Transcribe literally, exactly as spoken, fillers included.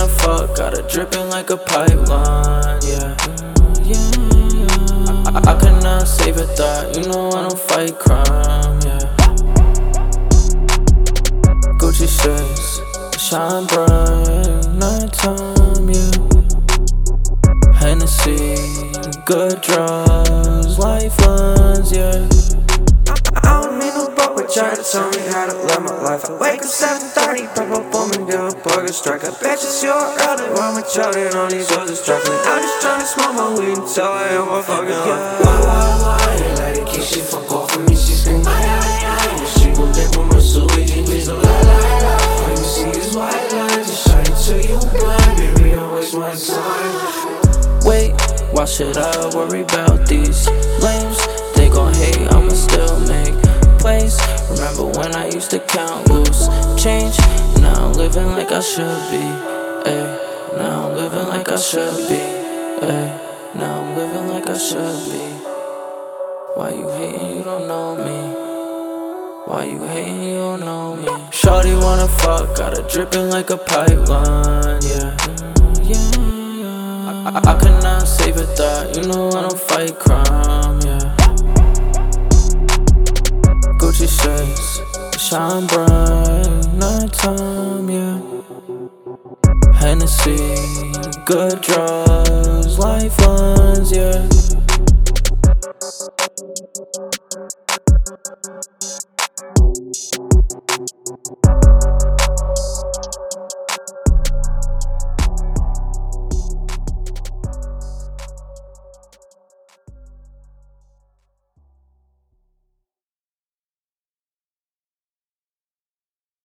wanna fuck, got her dripping like a pipeline, yeah. Yeah, I, I cannot save a thought, you know I don't fight crime, yeah. Gucci shades, shine bright, nighttime, yeah. Hennessy, good drugs, lifelines, yeah. I don't need no book, but try to tell me how to live my life. I wake up seven thirty, pop up on me, do a burger strike. I bet you see your early while I'm choking on these other struggling. I'm just trying to smoke my weed until I am my fucking life. Why, why, why? You let it keep shit fuck off of me, she scream, ay, ay, ay. And she gon' dip on my sweetie, please don't lie, lie, lie. All you see is white lines, just shine till you blind. Baby, don't waste my time. Wait, why should I worry about these lames? They gon' hate, I'ma still make plays. Remember when I used to count loose change? Now I'm living like I should be, ayy. Now I'm living like I should be, ayy. Now I'm living like I should be. Why you hating, you don't know me? Why you hating, you don't know me? Shawty wanna fuck, got her dripping like a pipeline, yeah. Yeah. I, I cannot save a thought, you know I don't fight crime, yeah. Gucci shades, shine bright, nighttime, yeah. Hennessy, good drugs, lifelines, yeah.